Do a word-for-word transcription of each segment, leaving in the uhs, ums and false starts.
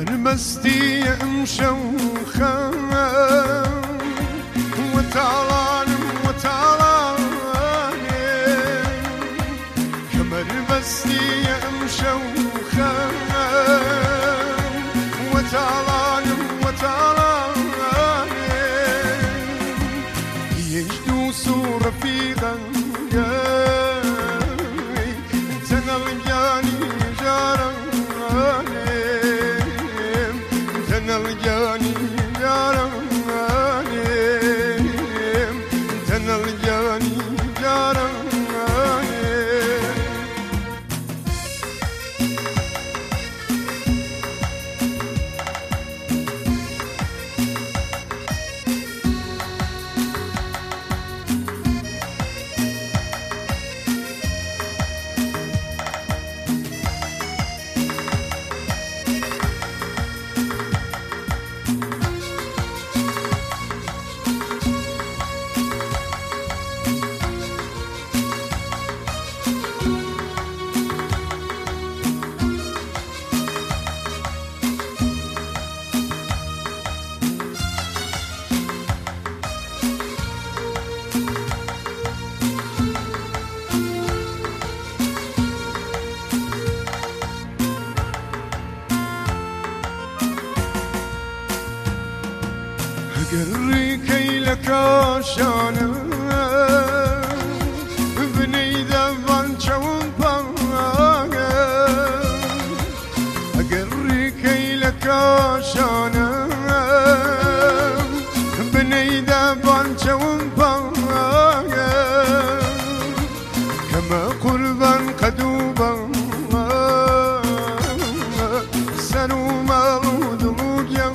مستی مشوخة وتعالان وتعالان كمر مستی مشوخة وتعالان وتعالان يجدو صورة في غنجاي تنلقاني جارا تنلقاني جارا تنلقاني جارا قريكي لك عشانا بني ذبان شوفانا قريكي لك عشانا بني ذبان شوفانا كما قربان قدوبا سنو مالود لوجيا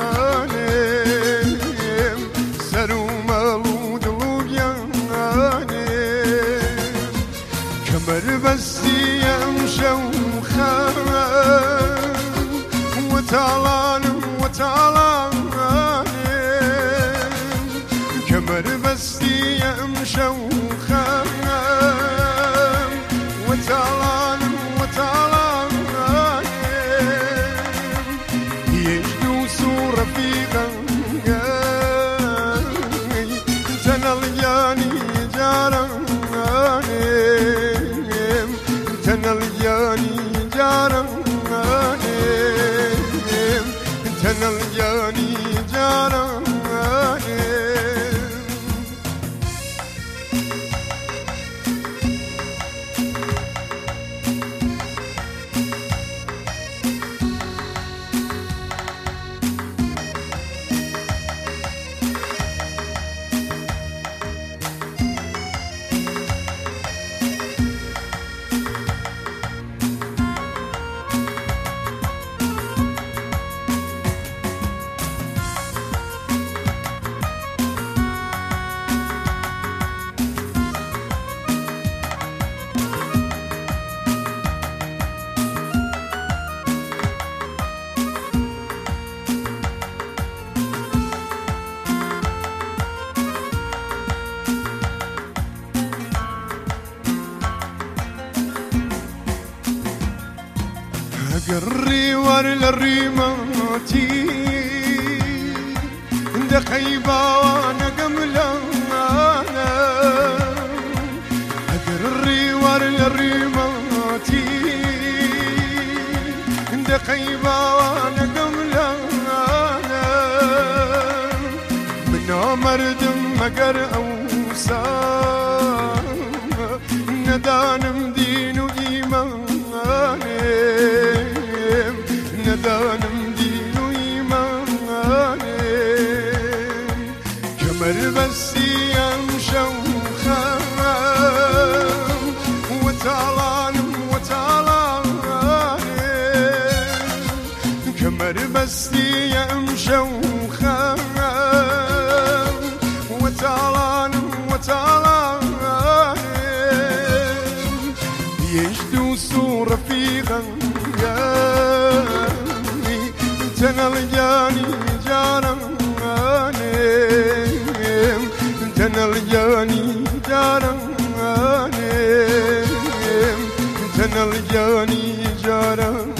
مربستي مشوخة وتعالان وتعالان كمربستي مشوخة وتعالان وتعالان يجدو صورة في غنجاي تنلقاني جارا تنلقاني جارا تنلقاني جارا قري ورل الريماتي دخيبة وانا قملانا قري ورل الريماتي دخيبة وانا قملانا منا مردم مقر أوسام ندانم دين وإيماني ندانم دين وإيماني كمربستي مشوخة وتعالان وتعالان كمربستي مشوخة وتعالان وتعالان يجدو صورة في غنجاي تنلقاني جارا تنلقاني جارا تنلقاني جارا